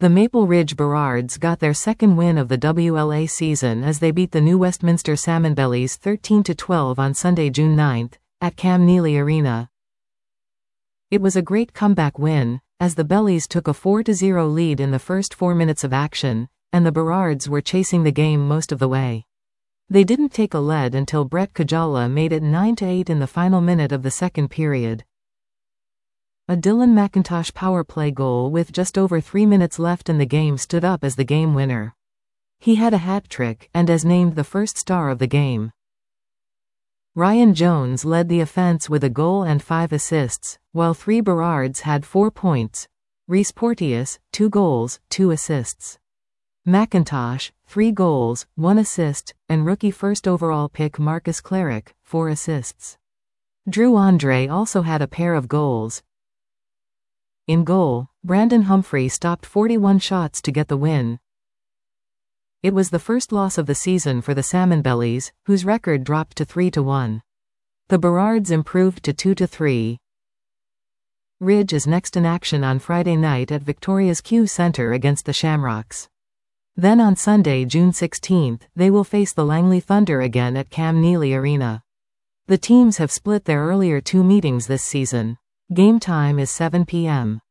The Maple Ridge Burrards got their second win of the WLA season as they beat the New Westminster Salmonbellies 13-12 on Sunday, June 9, at Cam Neely Arena. It was a great comeback win, as the Bellies took a 4-0 lead in the first 4 minutes of action, and the Burrards were chasing the game most of the way. They didn't take a lead until Brett Kajala made it 9-8 in the final minute of the second period. A Dylan McIntosh power play goal with just over 3 minutes left in the game stood up as the game winner. He had a hat trick and is named the first star of the game. Ryan Jones led the offense with a goal and 5 assists, while 3 Burrards had 4 points. Reese Porteous, 2 goals, 2 assists. McIntosh, 3 goals, 1 assist, and rookie first overall pick Marcus Cleric, 4 assists. Drew Andre also had a pair of goals. In goal, Brandon Humphrey stopped 41 shots to get the win. It was the first loss of the season for the Salmonbellies, whose record dropped to 3-1. The Burrards improved to 2-3. Ridge is next in action on Friday night at Victoria's Q Center against the Shamrocks. Then on Sunday, June 16, they will face the Langley Thunder again at Cam Neely Arena. The teams have split their earlier 2 meetings this season. Game time is 7 p.m.